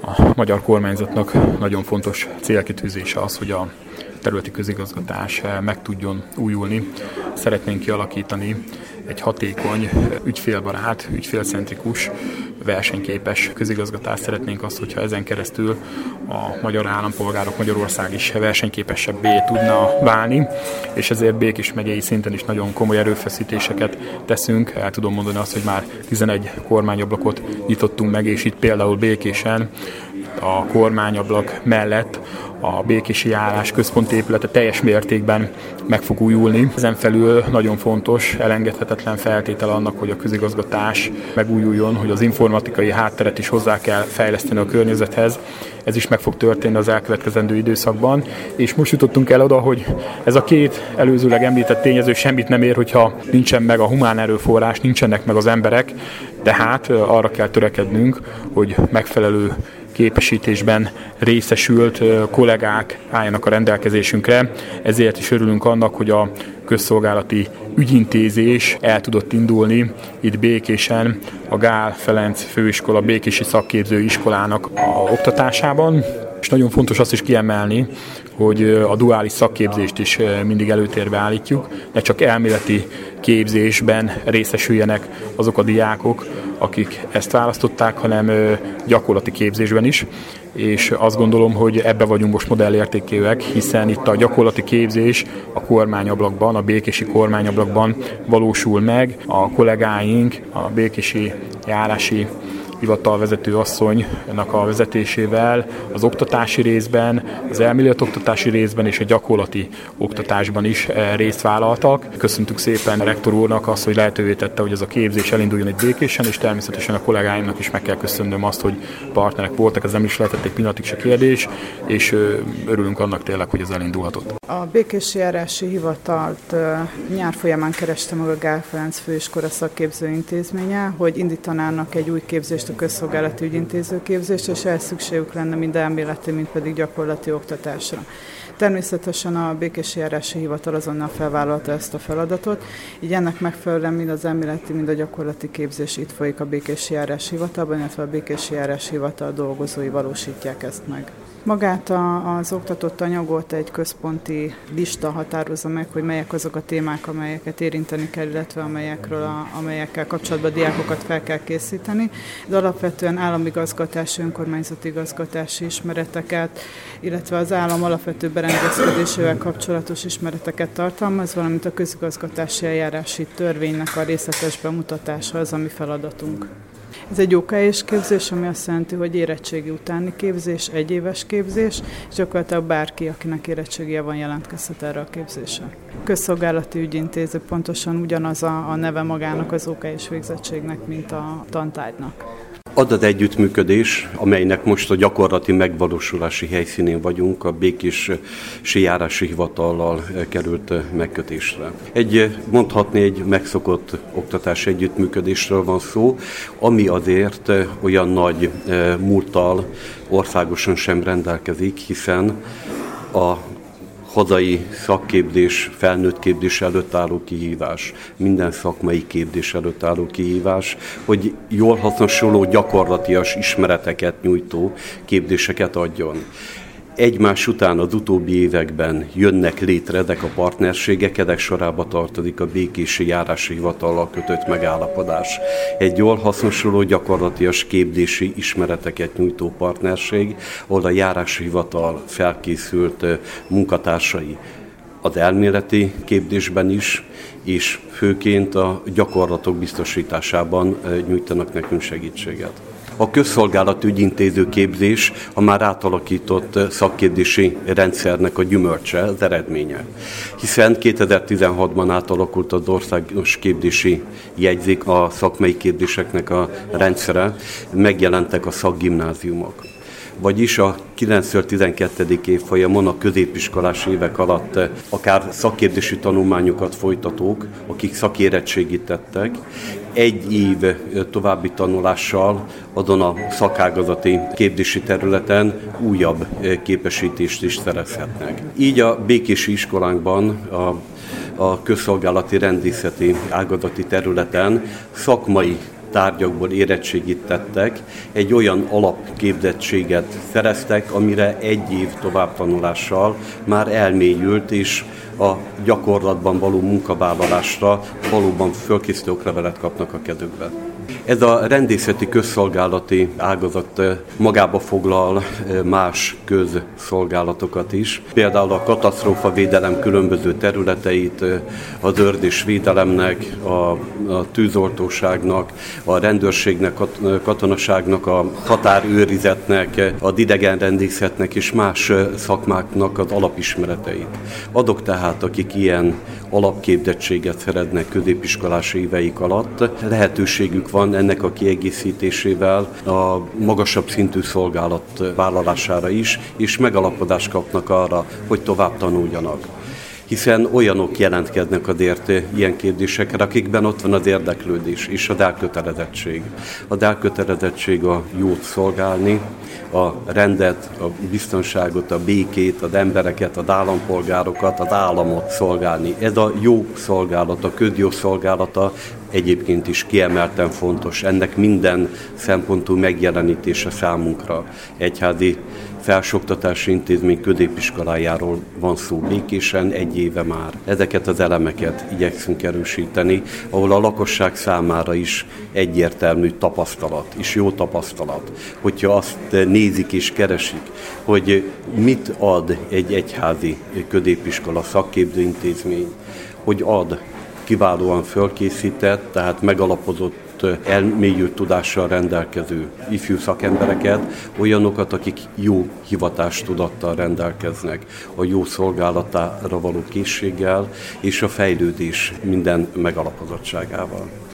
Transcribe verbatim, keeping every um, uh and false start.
A magyar kormányzatnak nagyon fontos célkitűzése az, hogy a területi közigazgatás meg tudjon újulni. Szeretnénk kialakítani egy hatékony, ügyfélbarát, ügyfélcentrikus, versenyképes közigazgatást. Szeretnénk azt, hogyha ezen keresztül a magyar állampolgárok, Magyarország is versenyképesebbé tudna válni, és ezért Békés megyei szinten is nagyon komoly erőfeszítéseket teszünk. El tudom mondani azt, hogy már tizenegy kormányablakot nyitottunk meg, és itt például Békésen a kormányablak mellett a békési járás központi épülete teljes mértékben meg fog újulni. Ezen felül nagyon fontos, elengedhetetlen feltétel annak, hogy a közigazgatás megújuljon, hogy az informatikai hátteret is hozzá kell fejleszteni a környezethez. Ez is meg fog történni az elkövetkezendő időszakban, és most jutottunk el oda, hogy ez a két előzőleg említett tényező semmit nem ér, hogyha nincsen meg a humán erőforrás, nincsenek meg az emberek, tehát arra kell törekednünk, hogy megfelelő képesítésben részesült kollégák álljanak a rendelkezésünkre. Ezért is örülünk annak, hogy a közszolgálati ügyintézés el tudott indulni itt Békésen a Gál Ferenc Főiskola Békési Szakképző Iskolának a oktatásában. És nagyon fontos azt is kiemelni, hogy a duális szakképzést is mindig előtérbe állítjuk, ne csak elméleti képzésben részesüljenek azok a diákok, akik ezt választották, hanem gyakorlati képzésben is, és azt gondolom, hogy ebbe vagyunk most modellértékűek, hiszen itt a gyakorlati képzés a kormányablakban, a békési kormányablakban valósul meg. A kollégáink, a békési járási hivatalvezető asszonynak a vezetésével az oktatási részben, az elméletoktatási részben és a gyakorlati oktatásban is részt vállaltak. Köszöntük szépen a rektor úrnak azt, hogy lehetővé tette, hogy ez a képzés elinduljon egy Békésen, és természetesen a kollégáimnak is meg kell köszönnöm azt, hogy partnerek voltak, ez nem is lehetett egy pillanatig se kérdés, és örülünk annak tényleg, hogy ez elindulhatott. A Békési Járási Hivatalt nyár folyamán kereste meg a Gál Ferenc Főiskola Szakképző Intézménye, hogy indítanának egy új képzést, a közszolgálati ügyintézőképzést, és ehhez szükségük lenne mind elméleti, mind pedig gyakorlati oktatásra. Természetesen a Békési Járási Hivatal azonnal felvállalta ezt a feladatot, így ennek megfelelően mind az elméleti, mind a gyakorlati képzés itt folyik a Békési Járási Hivatalban, illetve a Békési Járási Hivatal dolgozói valósítják ezt meg. Magát a, az oktatott anyagot egy központi lista határozza meg, hogy melyek azok a témák, amelyeket érinteni kell, illetve amelyekről a, amelyekkel kapcsolatban a diákokat fel kell készíteni. De alapvetően államigazgatási, önkormányzati igazgatási ismereteket, illetve az állam alapvető berendezkedésével kapcsolatos ismereteket tartalmaz, valamint a közigazgatási eljárási törvénynek a részletes bemutatása az, ami feladatunk. Ez egy ó ká é-s képzés, ami azt jelenti, hogy érettségi utáni képzés, egyéves képzés, és gyakorlatilag bárki, akinek érettségie van, jelentkezhet erre a képzésre. Közszolgálati ügyintéző pontosan ugyanaz a, a neve magának az ó ká é-s végzettségnek, mint a tantárgynak. Adategyüttműködés, amelynek most a gyakorlati megvalósulási helyszínén vagyunk, a Békési Járási Hivatallal került megkötésre. Egy, mondhatni egy megszokott oktatási együttműködésről van szó, ami azért olyan nagy múlttal országosan sem rendelkezik, hiszen a hazai szakképzés, felnőtt képzés előtt álló kihívás, minden szakmai képzés előtt álló kihívás, hogy jól hasznosuló gyakorlatias ismereteket nyújtó képzéseket adjon. Egymás után az utóbbi években jönnek létre ezek a partnerségek, ezek sorába tartozik a Békési Járási Hivatallal kötött megállapodás. Egy jól hasznosuló gyakorlatias képzési ismereteket nyújtó partnerség, ahol a Járási Hivatal felkészült munkatársai az elméleti képzésben is, és főként a gyakorlatok biztosításában nyújtanak nekünk segítséget. A közszolgálati ügyintéző képzés a már átalakított szakképzési rendszernek a gyümölcse, az eredménye. Hiszen kétezer-tizenhatban átalakult az országos képzési jegyzék, a szakmai képzéseknek a rendszere, megjelentek a szakgimnáziumok. Vagyis a kilenctől tizenkettedik évfolyamon a középiskolás évek alatt akár szakképzési tanulmányokat folytatók, akik szakérettségit tettek, egy év további tanulással azon a szakágazati képzési területen újabb képesítést is szerezhetnek. Így a békési iskolánkban a, a közszolgálati rendészeti ágazati területen szakmai tárgyakból érettségit tettek, egy olyan alapképzettséget szereztek, amire egy év továbbtanulással már elmélyült, és a gyakorlatban való munkavállalásra valóban fölkészítő oklevelet kapnak a kezükbe. Ez a rendészeti közszolgálati ágazat magába foglal más közszolgálatokat is. Például a katasztrófavédelem különböző területeit, az ördésvédelemnek, a, a tűzoltóságnak, a rendőrségnek, a katonaságnak, a határőrizetnek, az idegenrendészetnek és más szakmáknak az alapismereteit. Azok tehát, akik ilyen alapképzettséget szeretnek középiskolás éveik alatt, lehetőségük van ennek a kiegészítésével a magasabb szintű szolgálat vállalására is, és megalapodást kapnak arra, hogy tovább tanuljanak. Hiszen olyanok jelentkeznek azért ilyen kérdésekre, akikben ott van az érdeklődés és az elkötelezettség. Az elkötelezettség a jót szolgálni, a rendet, a biztonságot, a békét, az embereket, az állampolgárokat, az államot szolgálni. Ez a jó szolgálat, a közjó szolgálata egyébként is kiemelten fontos. Ennek minden szempontú megjelenítése számunkra. Egyházi felsőoktatási intézmény középiskolájáról van szó Békésen egy éve már. Ezeket az elemeket igyekszünk erősíteni, ahol a lakosság számára is egyértelmű tapasztalat, és jó tapasztalat, hogyha azt nézik és keresik, hogy mit ad egy egyházi középiskola szakképzőintézmény, hogy ad kiválóan fölkészített, tehát megalapozott, elmélyült tudással rendelkező ifjú szakembereket, olyanokat, akik jó hivatástudattal rendelkeznek, a jó szolgálatára való készséggel és a fejlődés minden megalapozottságával.